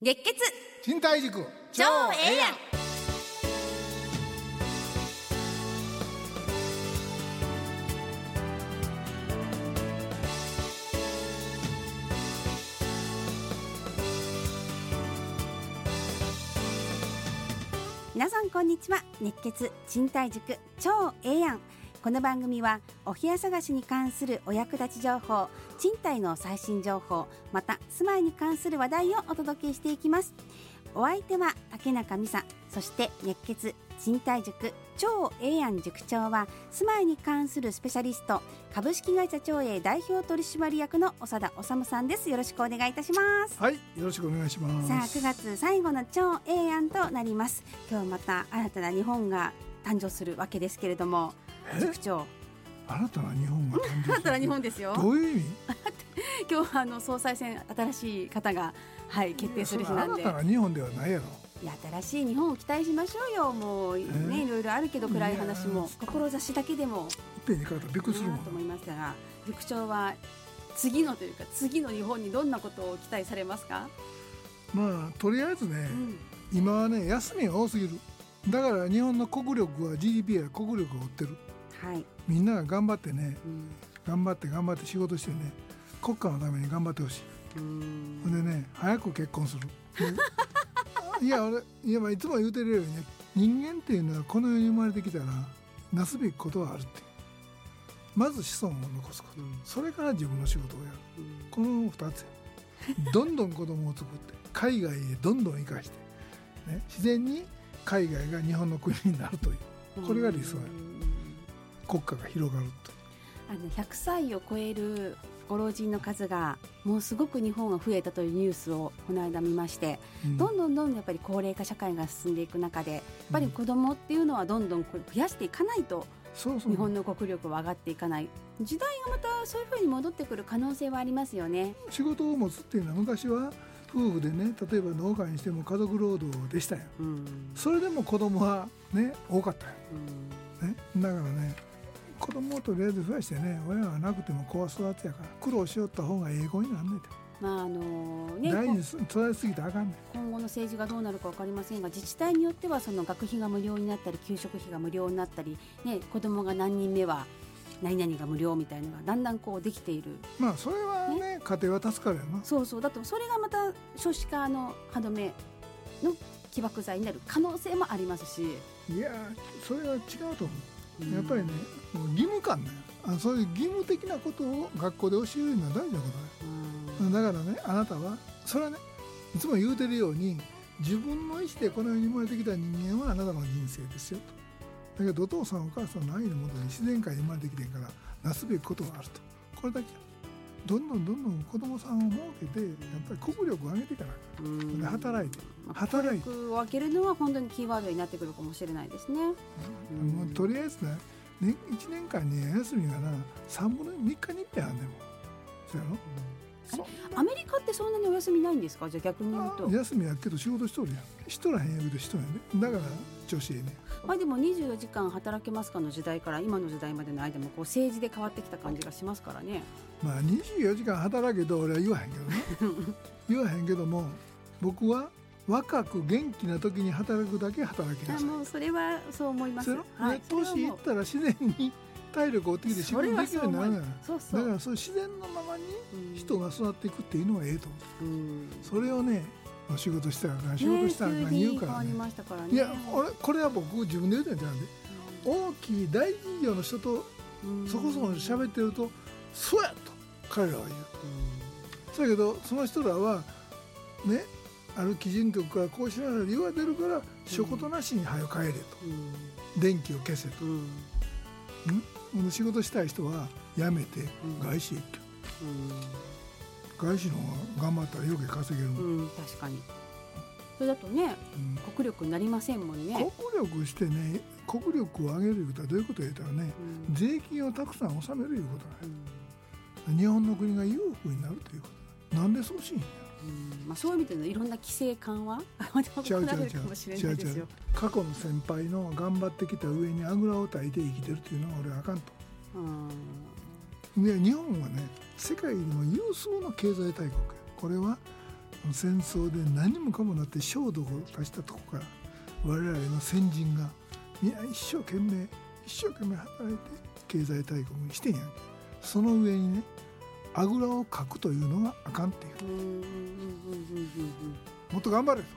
熱血賃貸塾超ええやん。皆さんこんにちは。熱血賃貸塾超ええやん。この番組はお部屋探しに関するお役立ち情報、賃貸の最新情報、また住まいに関する話題をお届けしていきます。お相手は竹中美沙、そして熱血賃貸塾超ええやん塾長は住まいに関するスペシャリスト、株式会社超え代表取締役の長田治さんです。よろしくお願いいたします。 はい、よろしくお願いします。 さあ、9月最後の超ええやんとなります。今日また新たな日本が誕生するわけですけれども、塾長、 新たな日本が誕生する。 新たな日本ですよ。 どういう意味？ 今日は総裁選、新しい方が、決定する日なんで。 新たな日本ではないやろ。 いや、新しい日本を期待しましょうよ。もうね、いろいろあるけど暗い話も志だけでも一遍に書いたらびっくりするもんと思いましたが、塾長は次の日本にどんなことを期待されますか？ まあとりあえずね、今はね休みが多すぎる。だから日本の国力は GDP や国力が追ってる。 はい、みんなが頑張ってね、頑張って仕事してね、国家のために頑張ってほしい。ほんでね、早く結婚する。いやまあいつも言うてるようにね、人間っていうのはこの世に生まれてきたらなすべきことはあるって。まず子孫を残すこと、それから自分の仕事をやる、この2つや。どんどん子供を作って海外へどんどん生かして、ね、自然に海外が日本の国になるという、これが理想や。国家が広がると。 100歳を超えるご老人の数がもうすごく日本は増えたというニュースをこの間見まして、どんどんやっぱり高齢化社会が進んでいく中で、やっぱり子供っていうのはどんどん増やしていかないと、日本の国力は上がっていかない。時代がまたそういうふうに戻ってくる可能性はありますよね。 仕事を持つっていうのは昔は夫婦でね、例えば農家にしても家族労働でしたよ、それでも子供はね多かったよ、だからね、子供をとりあえず増やしてね、親がなくても子は育つやから苦労しよった方が英語になんねんて。大事に育てすぎてあかんねん。 今後の政治がどうなるか分かりませんが、自治体によってはその学費が無料になったり給食費が無料になったり、子供が何人目は何々が無料みたいなのがだんだんできている。 まあそれはね、家庭は助かるよな。 そうだとそれがまた少子化の歯止めの起爆剤になる可能性もありますし。 いや、それは違うと思う。やっぱりね、もう義務感だよ。そういう義務的なことを学校で教えるのは大事なことだよ。だからね、あなたはそれはね、いつも言うてるように、自分の意思でこの世に生まれてきた人間はあなたの人生ですよと。だけどお父さんお母さんの愛のもとに自然界に生まれてきてるから、なすべきことがあると。これだけどんどん子供さんを設けて、やっぱり国力を上げていかないから、働いて国力を上げるのは本当にキーワードになってくるかもしれないですね。 もうとりあえずね、1年間に休みがな3分の3日に1回あんねんもん。そうやろ。 アメリカってそんなにお休みないんですか？じゃあ逆に言うと。 休みやけど仕事しとるやん。しとらへんやけどしとるやんね。だから調子いいね。 でも24時間働けますかの時代から今の時代までの間も政治で変わってきた感じがしますからね。 まあ24時間働けと俺は言わへんけどね。言わへんけども、僕は若く元気な時に働くだけ働きなさい。 もうそれはそう思います。 年いったら自然に体力を追ってきて仕事できるようになるから。だからそういう自然のままに人が育っていくっていうのがええと思う。それをね、仕事したらあかん、仕事したらあかん言うからね。いや、これは僕自分で言うてんじゃんで、大きい大企業の人とそこそこ喋ってるとそうやと彼らは言う。そうやけどその人らはね、ある基準局からこうしなさいと言われてるから、仕事なしに早く帰れと、電気を消せと、仕事したい人は辞めて外資へ行け、外資の方が頑張ったら余計稼げるもん。 確かにそれだとね、国力になりませんもんね。 国力してね、国力を上げるいうことはどういうことを言ったらね、税金をたくさん納めるいうことだね。日本の国が裕福になるということだ。なんでそうしんや。 そういう意味でのいろんな規制緩和行われるかもしれないですよ。 過去の先輩の頑張ってきた上にあぐらを焚いて生きてるっていうのは俺はあかんと。で日本はね、世界でも有数の経済大国。これは戦争で何もかもなって焦土を化したとこから我々の先人が皆一生懸命働いて経済大国にしてんやん。その上にねあぐらをかくというのがあかんっていう、もっと頑張れと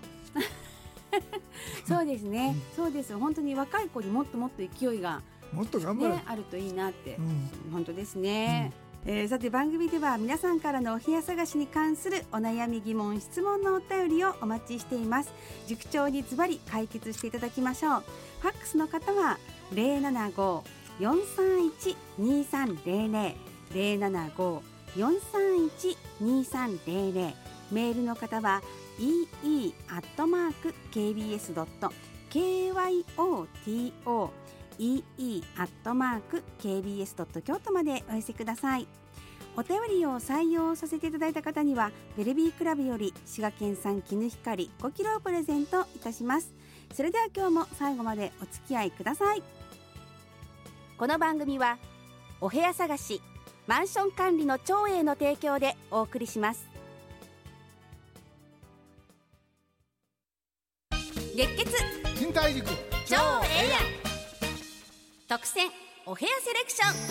そうですね、そうです。本当に若い子にもっともっと勢いが、 もっと頑張れ、 あるといいなって、本当ですね。さて番組では皆さんからのお部屋探しに関するお悩み疑問質問のお便りをお待ちしています。塾長にズバリ解決していただきましょう。ファックスの方は 075-431-2300 075-431-2300、メールの方は ee@kbs.kyoto ee@kbs.kyoto までお寄せください。お便りを採用させていただいた方にはベルビークラブより滋賀県産絹ひかり5キロをプレゼントいたします。それでは今日も最後までお付き合いください。この番組はお部屋探しマンション管理の長英の提供でお送りします。熱血賃貸塾超ええやん特選お部屋セレクション。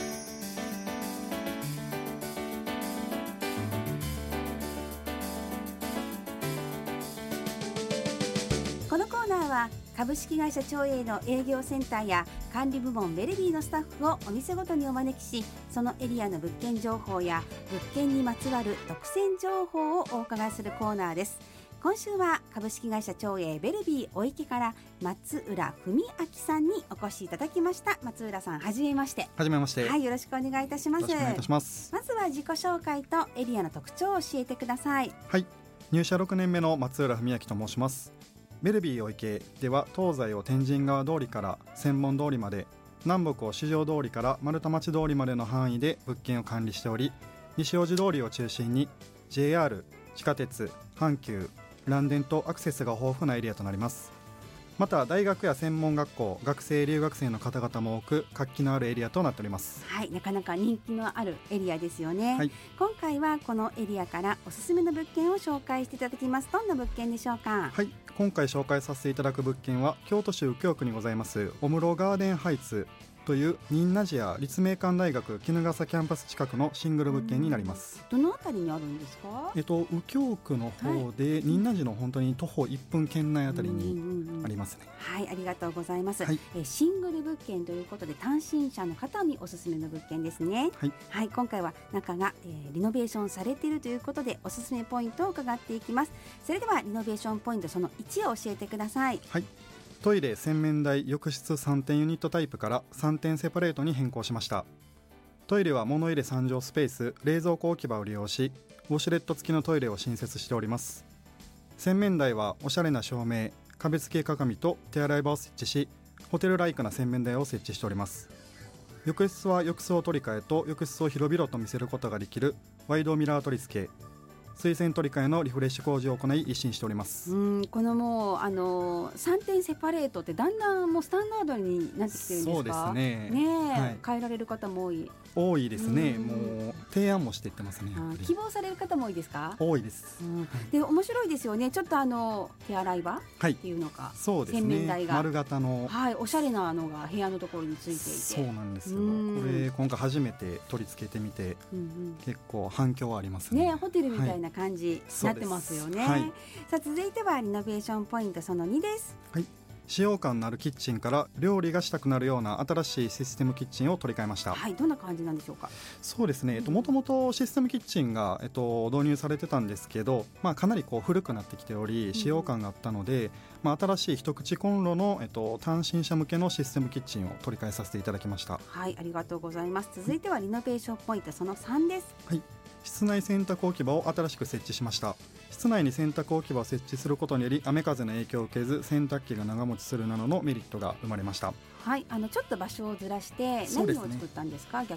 このコーナーは株式会社長英の営業センターや管理部門ベルビーのスタッフをお店ごとにお招きし、そのエリアの物件情報や物件にまつわる独占情報をお伺いするコーナーです。今週は株式会社長英ベルビーお池から松浦文明さんにお越しいただきました。松浦さん、はじめまして。 はじめまして。 はい、よろしくお願いいたします。 よろしくお願いいたします。 まずは自己紹介とエリアの特徴を教えてください。 はい、入社6年目の松浦文明と申します。ベルビーお池では東西を天神川通りから千本通りまで、南北を四条通りから丸太町通りまでの範囲で物件を管理しており、西大路通りを中心に JR、地下鉄、阪急、蘭電とアクセスが豊富なエリアとなります。また大学や専門学校、学生留学生の方々も多く活気のあるエリアとなっております。 はい、なかなか人気のあるエリアですよね。はい、今回はこのエリアからおすすめの物件を紹介していただきます。どんな物件でしょうか？ はい、今回紹介させていただく物件は京都市右京区にございます小室ガーデンハイツという仁和寺や立命館大学衣笠キャンパス近くのシングル物件になります。 どのあたりにあるんですか？ 右京区の方で、仁和寺の本当に徒歩1分圏内あたりにありますね。 はい、ありがとうございます。 はい、 シングル物件ということで単身者の方におすすめの物件ですね。 はい、 はい、今回は中が、リノベーションされているということでおすすめポイントを伺っていきます。それではリノベーションポイントその1を教えてください。 はい、トイレ、洗面台、浴室3点ユニットタイプから3点セパレートに変更しました。トイレは物入れ3畳スペース、冷蔵庫置き場を利用しウォシュレット付きのトイレを新設しております。洗面台はおしゃれな照明、壁付き鏡と手洗い場を設置し、ホテルライクな洗面台を設置しております。浴室は浴槽取り替えと浴室を広々と見せることができるワイドミラー取り付け、水洗取り替えのリフレッシュ工事を行い一新しております。 このもう3点セパレートってだんだんもうスタンダードになってきてるんですか？ そうですね。 はい、変えられる方も多いですね。もう提案もしていってますね。 希望される方も多いですか？ 多いです。 で面白いですよね。ちょっと手洗い場っていうのか、 そうですね、洗面台が丸型の、 はい、おしゃれなのが部屋のところについていて、 そうなんですよ。これ今回初めて取り付けてみて、結構反響はありますね。 ホテルみたいな感じになってますよね。はい、さあ続いてはリノベーションポイントその2です。 はい、使用感のあるキッチンから料理がしたくなるような新しいシステムキッチンを取り替えました。 はい、どんな感じなんでしょうか？ そうですね、もともとシステムキッチンが、導入されてたんですけど、かなり古くなってきており使用感があったので、新しい一口コンロの、単身者向けのシステムキッチンを取り替えさせていただきました。 はい、ありがとうございます。続いてはリノベーションポイントその3です。 はい、室内洗濯置き場を新しく設置しました。室内に洗濯置き場を設置することにより雨風の影響を受けず洗濯機が長持ちするなどのメリットが生まれました。 はい、ちょっと場所をずらして何を作ったんですか？逆に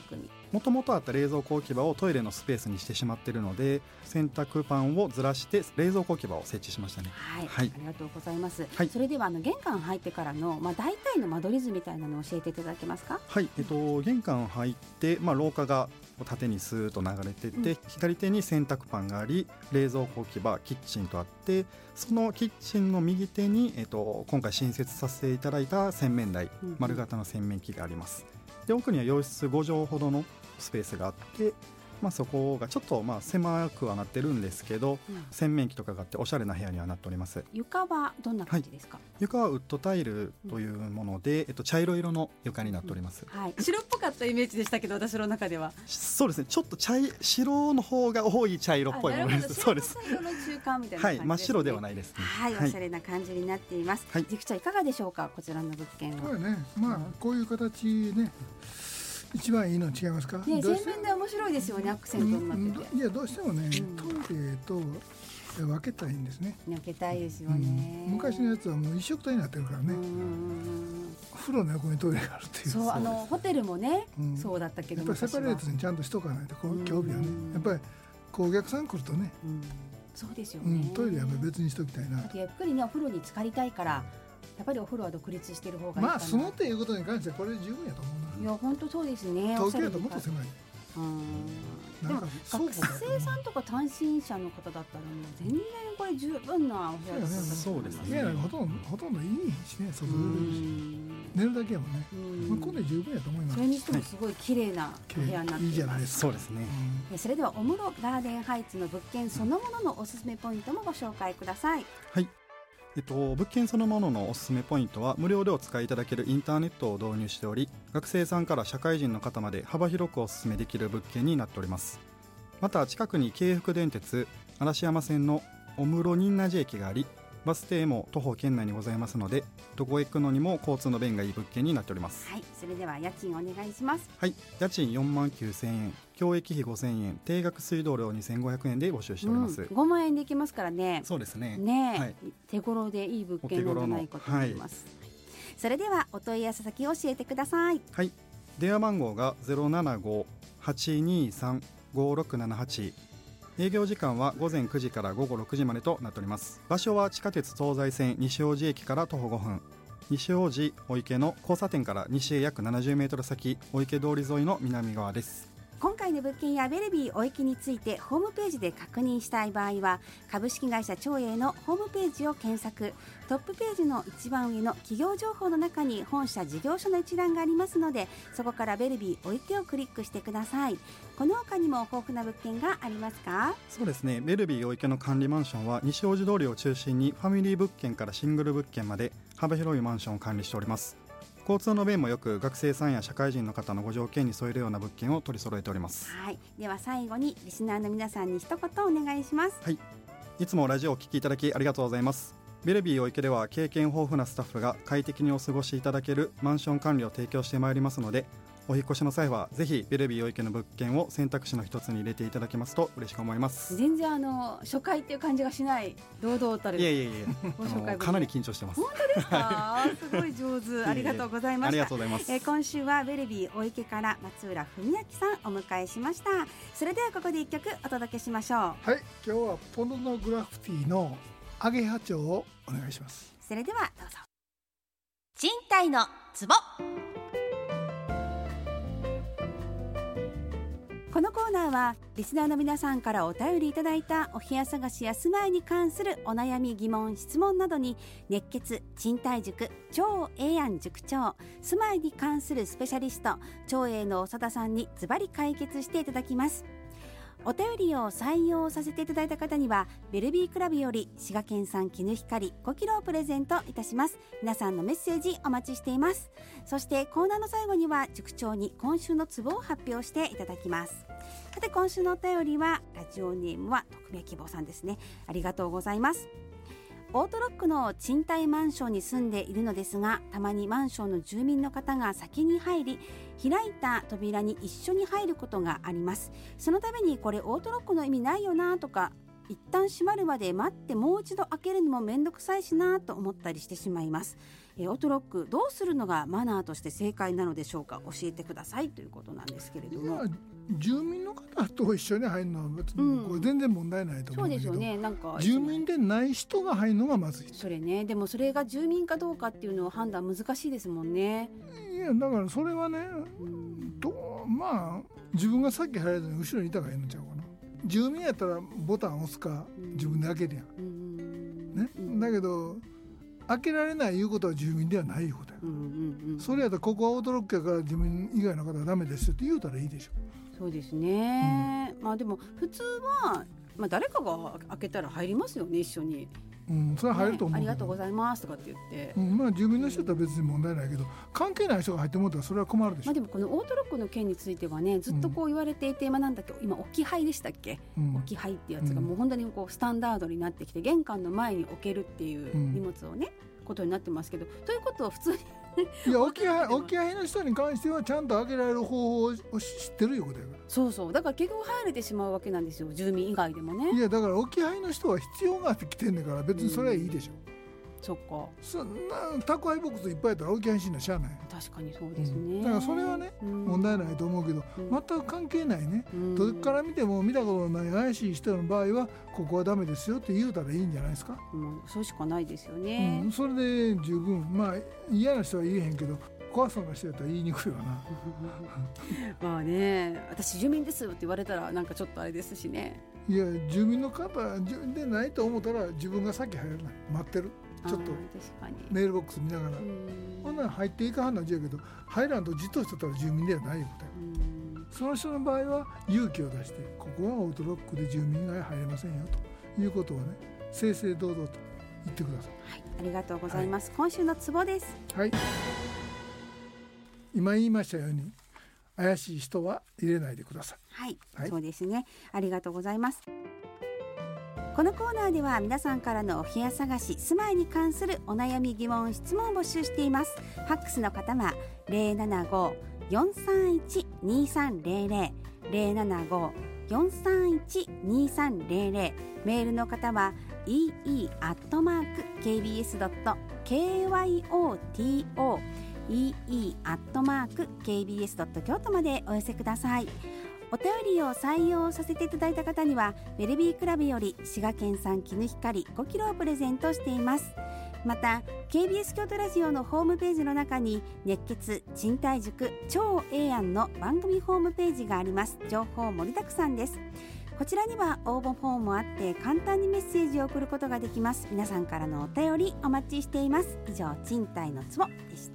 もともとあった冷蔵庫置き場をトイレのスペースにしてしまっているので、洗濯パンをずらして冷蔵庫置き場を設置しましたね。 はい、ありがとうございます、 はい、 それでは玄関入ってからの、大体の間取り図みたいなのを教えていただけますか？ はい、玄関入って、廊下が縦にスーッと流れていて、左手に洗濯パンがあり、冷蔵庫置き場、キッチンとあって、そのキッチンの右手に、今回新設させていただいた洗面台、丸型の洗面器があります。で、奥には洋室5畳ほどのスペースがあって、そこがちょっと狭くはなってるんですけど、洗面器とかがあっておしゃれな部屋にはなっております。 床はどんな感じですか？ 床はウッドタイルというもので、茶色色の床になっております。 白っぽかったイメージでしたけど、私の中ではそうですね、ちょっと白の方が多い茶色っぽいものです。そうです。 茶色の中間みたいな感じですね。真っ白ではないですね。 おしゃれな感じになっています。塾長いかがでしょうか、こちらの物件は？ これね、こういう形ね、一番いいの違いますか？ 洗面台面白いですよね、アクセントになってて。 いや、どうしてもね、トイレと分けたいんですね。 分けたいですよね。 昔のやつはもう一色体になってるからね。風呂の横にトイレがあるっていう。 そう、ホテルもね、そうだったけど、 やっぱりセパレートにちゃんとしとかないと、興味はね、やっぱりお客さん来るとね、 そうですよね。 トイレは別にしときたいな。 ゆっくりね、お風呂に浸かりたいから、やっぱりお風呂は独立している方がいいかな。 そのっていうことに関してはこれで十分やと思うな。 いや、本当そうですね。 東京だともっと狭い。 でも学生さんとか単身者の方だったらもう全然これ十分なお部屋です。 そうですね。 いや、ほとんどいいしね、外寝るだけやもんね。これで十分やと思います。 それにしてもすごい綺麗なお部屋になっています。 いいじゃないですか。 そうですね。 それではお室ガーデンハイツの物件そのもののおすすめポイントもご紹介ください。 はい。物件そのもののおすすめポイントは、無料でお使いいただけるインターネットを導入しており、学生さんから社会人の方まで幅広くおすすめできる物件になっております。また、近くに京福電鉄嵐山線のお室仁和寺駅があり、バス停も徒歩圏内にございますので、どこへ行くのにも交通の便がいい物件になっております。 はい、それでは家賃お願いします。 はい、家賃49,000円、教育費5,000円、定額水道料2,500円で募集しております。 5万円でいけますからね。 そうですね。 手頃でいい物件なんじゃないかと思います。それではお問い合わせ先を教えてください。 はい、電話番号が 075-823-5678、営業時間は午前9時から午後6時までとなっております。場所は地下鉄東西線西大路駅から徒歩5分、西大路お池の交差点から西へ約70メートル先、お池通り沿いの南側です。 今回の物件やベルビーお池についてホームページで確認したい場合は、株式会社長栄のホームページを検索、トップページの一番上の企業情報の中に本社事業所の一覧がありますので、そこからベルビーお池をクリックしてください。この他にも豊富な物件がありますか？ そうですね、ベルビーお池の管理マンションは西大路通りを中心にファミリー物件からシングル物件まで幅広いマンションを管理しております。交通の便もよく、学生さんや社会人の方のご条件に添えるような物件を取り揃えております。 はい、では最後にリスナーの皆さんに一言お願いします。 はい、いつもラジオをお聞きいただきありがとうございます。ベルビーお池では経験豊富なスタッフが快適にお過ごしいただけるマンション管理を提供してまいりますので、お引越しの際はぜひベルビーお池の物件を選択肢の一つに入れていただけますと嬉しく思います。 全然初回っていう感じがしない、堂々たる。 いやかなり緊張してます。 本当ですか？すごい上手。ありがとうございました。 ありがとうございます。 今週はベルビーお池から松浦文明さんお迎えしました。それではここで一曲お届けしましょう。 はい、今日はポルノグラフィティのアゲハチョウをお願いします。 それではどうぞ。賃貸のツボ。このコーナーはリスナーの皆さんからお便りいただいたお部屋探しや住まいに関するお悩み疑問質問などに、熱血賃貸塾超ええやん塾長、住まいに関するスペシャリスト超えの長田さんにズバリ解決していただきます。お便りを採用させていただいた方にはベルビークラブより滋賀県産絹光5キロをプレゼントいたします。皆さんのメッセージお待ちしています。そしてコーナーの最後には塾長に今週のツボを発表していただきます。さて、今週のお便りはラジオネームは匿名希望さんですね。ありがとうございます。オートロックの賃貸マンションに住んでいるのですが、たまにマンションの住民の方が先に入り、開いた扉に一緒に入ることがあります。そのためにこれオートロックの意味ないよなとか一旦閉まるまで待ってもう一度開けるのもめんどくさいしなと思ったりしてしまいます。オートロックどうするのがマナーとして正解なのでしょうか、教えてくださいということなんですけれども。 住民の方と一緒に入るのは別にこれ全然問題ないと思うんだけど、 そうですよね。なんか住民でない人が入るのがまずい。 それね、でもそれが住民かどうかっていうのは判断難しいですもんね。 いやだからそれはね、まあ自分が先入らずに後ろにいた方がいいのちゃうかな。住民やったらボタン押すか自分で開けるやん、ね、だけど開けられないいうことは住民ではないいうことや、それやったらここはオートロックやから自分以外の方はダメですよって言うたらいいでしょ。 そうですね、まあでも普通は、誰かが開けたら入りますよね、一緒に。それは入ると思う、 ありがとうございますとかって言って、 住民の人とは別に問題ないけど、関係ない人が入ってもらったらそれは困るでしょ。 でもこのオートロックの件についてはね、ずっとこう言われていて、なんだっけ、今置き配でしたっけ、置き配ってやつがもう本当にこうスタンダードになってきて、玄関の前に置けるっていう荷物をね、ことになってますけど、ということは普通にいや置き配の人に関してはちゃんと開けられる方法を知ってるいうことやから。 そうだから結局入れてしまうわけなんですよ、住民以外でもね。 いやだから置き配の人は必要があって来てんねんから、別にそれはいいでしょ。 そっか、 そんな宅配ボックスいっぱいやったら置き配しんなしゃあない。 確かにそうですね、 だからそれはね、問題ないと思うけど、全く関係ないね、どっから見ても見たことのない怪しい人の場合はここはダメですよって言うたらいいんじゃないですか。 そうしかないですよね、 それで十分。嫌な人は言えへんけど、怖そうな人やったら言いにくいわなまあね、私住民ですって言われたらなんかちょっとあれですしね。 いや住民の方でないと思ったら自分が先入らない、待ってる、ちょっとメールボックス見ながら、ほんなら入っていかはんのじゃけど、入らんとじっとしてたら住民ではないよみたいな。その人の場合は勇気を出して、ここはオートロックで住民以外入れませんよということをね、正々堂々と言ってください。 ありがとうございます、今週のツボです。 今言いましたように怪しい人は入れないでください。 そうですね、ありがとうございます。このコーナーでは皆さんからのお部屋探し、住まいに関するお悩み疑問質問を募集しています。ファックスの方は 075-431-2300 075-431-2300、メールの方は ee@kbs.kyoto ee@kbs.kyoto までお寄せください。お便りを採用させていただいた方にはベルビークラブより滋賀県産絹光5キロをプレゼントしています。また KBS 京都ラジオのホームページの中に熱血賃貸塾超ええやんの番組ホームページがあります。情報盛りだくさんです。こちらには応募フォームもあって簡単にメッセージを送ることができます。皆さんからのお便りお待ちしています。以上、賃貸のツボでした。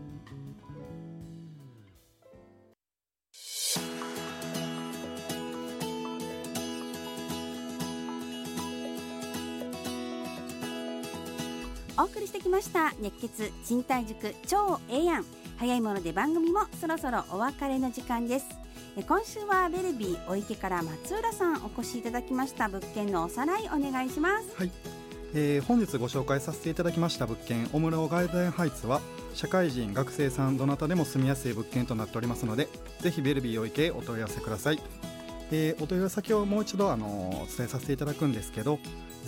お送りしてきました熱血賃貸塾超ええやん。早いもので番組もそろそろお別れの時間です。今週はベルビーお池から松浦さんお越しいただきました。物件のおさらいお願いします。 本日ご紹介させていただきました物件、オムラオガーデンハイツは社会人学生さんどなたでも住みやすい物件となっておりますので、ぜひベルビーお池へお問い合わせください。お問い合わせ先をもう一度お伝えさせていただくんですけど、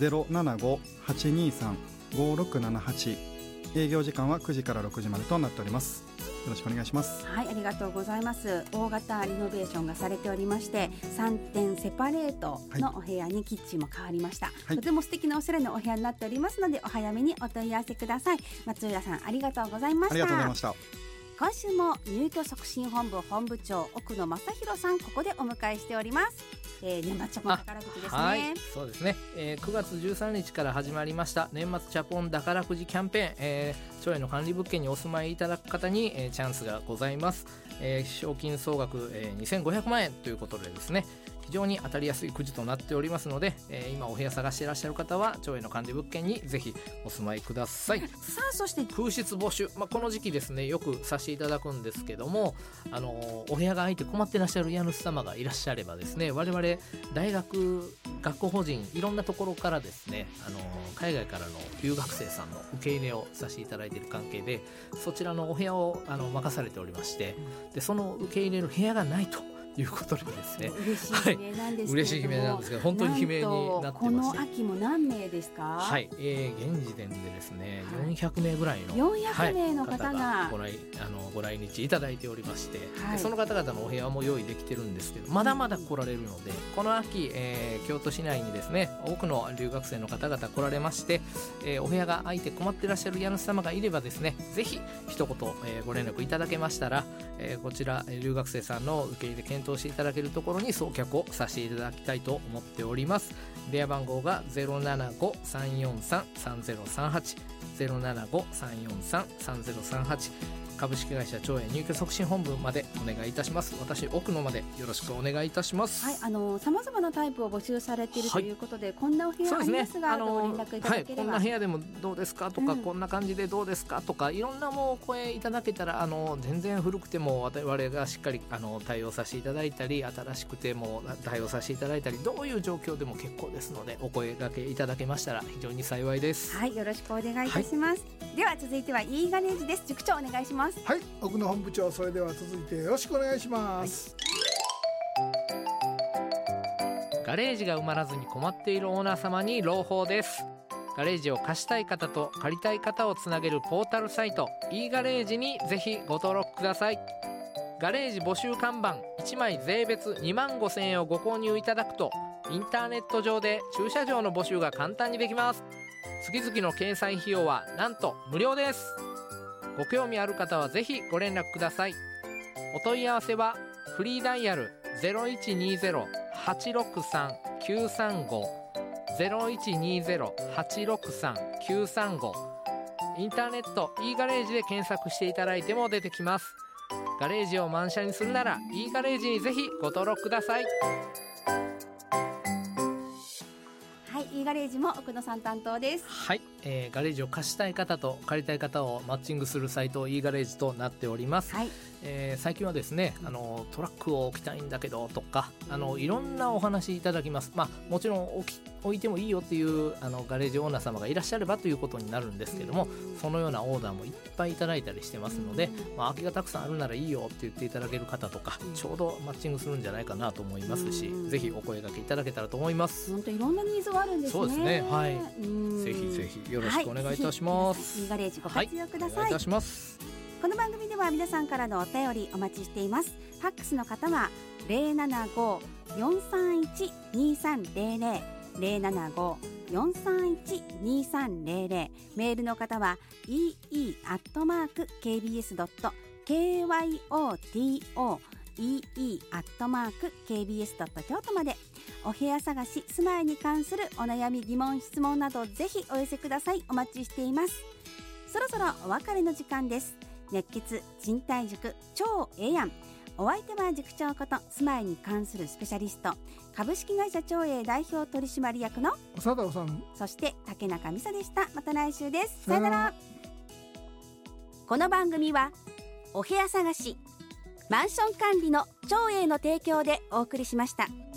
075-823-5678、営業時間は9時から6時までとなっております。よろしくお願いします。 ありがとうございます。大型リノベーションがされておりまして、3点セパレートのお部屋にキッチンも変わりました、とても素敵なおしゃれなお部屋になっておりますので、お早めにお問い合わせください。松浦さんありがとうございました。 ありがとうございました。 今週も入居促進本部本部長奥野正弘さん、ここでお迎えしております。年末チャポン宝くじですね。 そうですね、9月13日から始まりました年末チャポン宝くじキャンペーン、町営の管理物件にお住まいいただく方に、チャンスがございます。賞金総額、2500万円ということでですね、非常に当たりやすいくじとなっておりますので、今お部屋探していらっしゃる方は町営の管理物件にぜひお住まいください。さあ、そして空室募集、この時期ですねよくさせていただくんですけども、お部屋が空いて困っていらっしゃる家主様がいらっしゃればですね、我々大学学校法人いろんなところからですね、海外からの留学生さんの受け入れをさせていただいている関係で、そちらのお部屋を任されておりまして、でその受け入れる部屋がないということでですね、 嬉しい悲鳴なんですけれども、 嬉しい悲鳴なんですけど本当に悲鳴になってまして、 この秋も何名ですか？ はい、現時点でですね、400名ぐらいの 400名の方がご来日いただいておりまして、 はい、 その方々のお部屋も用意できてるんですけど、まだまだ来られるので、この秋、京都市内にですね多くの留学生の方々来られまして、お部屋が空いて困ってらっしゃる家主様がいればですね、ぜひ一言、ご連絡いただけましたら、こちら留学生さんの受け入れ検討していただけるところに送客をさせていただきたいと思っております。電話番号が 075-343-3038 075-343-3038、株式会社長栄入居促進本部までお願いいたします。私奥野までよろしくお願いいたします。 はい、様々なタイプを募集されているということで、こんなお部屋ありますが、ご連絡いただければ、 こんな部屋でもどうですかとか、こんな感じでどうですかとか、いろんなもうお声いただけたら、全然古くても我々がしっかり対応させていただいたり、新しくても対応させていただいたり、どういう状況でも結構ですので、お声掛けいただけましたら非常に幸いです。 はい、よろしくお願いいたします。では続いては E ガレージです。塾長お願いします。 はい、奥野本部長、それでは続いてよろしくお願いします。 ガレージが埋まらずに困っているオーナー様に朗報です。ガレージを貸したい方と借りたい方をつなげるポータルサイト E ガレージにぜひご登録ください。ガレージ募集看板1枚税別25,000円をご購入いただくと、インターネット上で駐車場の募集が簡単にできます。月々の掲載費用はなんと無料です。ご興味ある方はぜひご連絡ください。お問い合わせはフリーダイヤル 0120-863-935 0120-863-935、 インターネット E ガレージで検索していただいても出てきます。ガレージを満車にするなら E ガレージにぜひご登録ください。 はい、E ガレージも奥野さん担当です。 はい、ガレージを貸したい方と借りたい方をマッチングするサイト E ガレージとなっております。 はい、 最近はですね、トラックを置きたいんだけどとか、いろんなお話いただきます。もちろん置いてもいいよっていうガレージオーナー様がいらっしゃればということになるんですけども、そのようなオーダーもいっぱいいただいたりしてますので、空きがたくさんあるならいいよって言っていただける方とか、ちょうどマッチングするんじゃないかなと思いますし、ぜひお声掛けいただけたらと思います。 本当いろんなニーズがあるんですね。 そうですね、はい、ぜひぜひよろしくお願いいたします。 E ガレージご活用ください。 お願いいたします。 この番組では皆さんからのお便りお待ちしています。ファックスの方は 075-431-2300 075-431-2300、 メールの方は ee@kbs.kyoto ee@kbs.kyoto まで、お部屋探し、住まいに関するお悩み、疑問、質問などぜひお寄せください。お待ちしています。そろそろお別れの時間です。熱血賃貸塾超ええやん。お相手は塾長こと住まいに関するスペシャリスト、株式会社長栄代表取締役の長田治、 そして竹中美沙でした。また来週です。さよなら。この番組はお部屋探し、マンション管理の長栄の提供でお送りしました。